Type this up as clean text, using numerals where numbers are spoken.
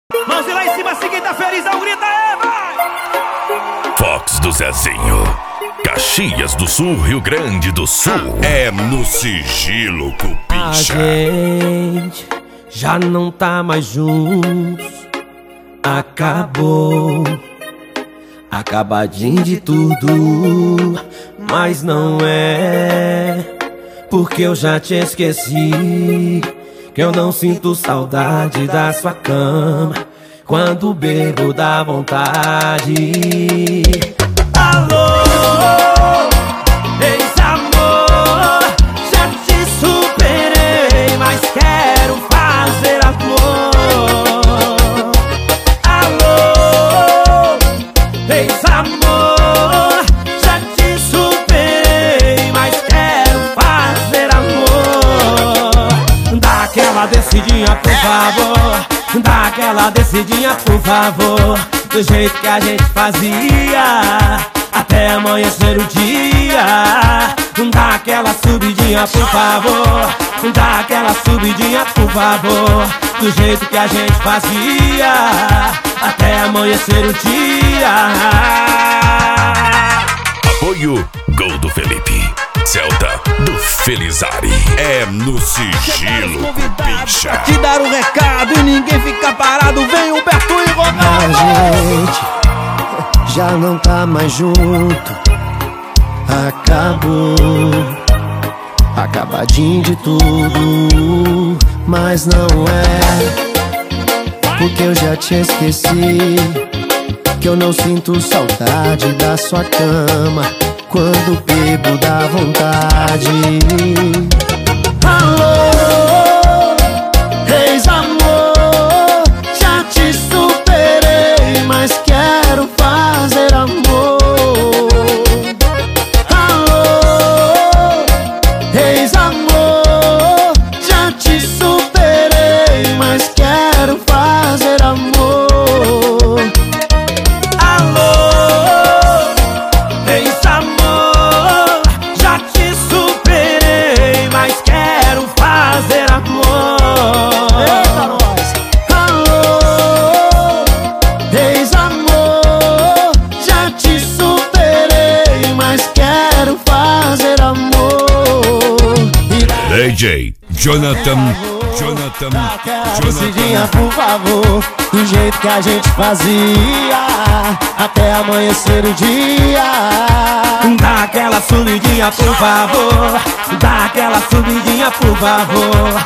Mãozinha lá em cima, se quem tá feliz, dá um grito aí, vai! Fox do Zezinho, Caxias do Sul, Rio Grande do Sul. É no sigilo, Cupincha. A gente já não tá mais juntos. Acabou, acabadinho de tudo. Mas não é, porque eu já te esqueci. Que eu não sinto saudade da sua cama. Quando bebo dá vontade. Alô, ex-amor, já te superei, mas quero fazer amor. Alô, ex-amor, já te superei, mas quero fazer amor. Dá aquela descidinha, por favor. Dá aquela descidinha, por favor. Do jeito que a gente fazia, até amanhecer o dia. Dá aquela subidinha, por favor. Dá aquela subidinha, por favor. Do jeito que a gente fazia, até amanhecer o dia. Apoio Gol do Felipe, Celta do Felizari. É no sigilo, Cupincha. Te dar um recado e ninguém fica parado. Vem Humberto e Ronaldo. A gente já não tá mais junto. Acabou, acabadinho de tudo. Mas não é, porque eu já te esqueci. Que eu não sinto saudade da sua cama. Quando bebo dá vontade. Alô, ex-amor, já te superei, mas quero fazer amor. Alô, ex-amor, já te superei, mas quero fazer amor. DJ Jonathan. Descidinha, por favor, do jeito que a gente fazia, até amanhecer o dia. Dá aquela subidinha, por favor. Dá aquela subidinha, por favor.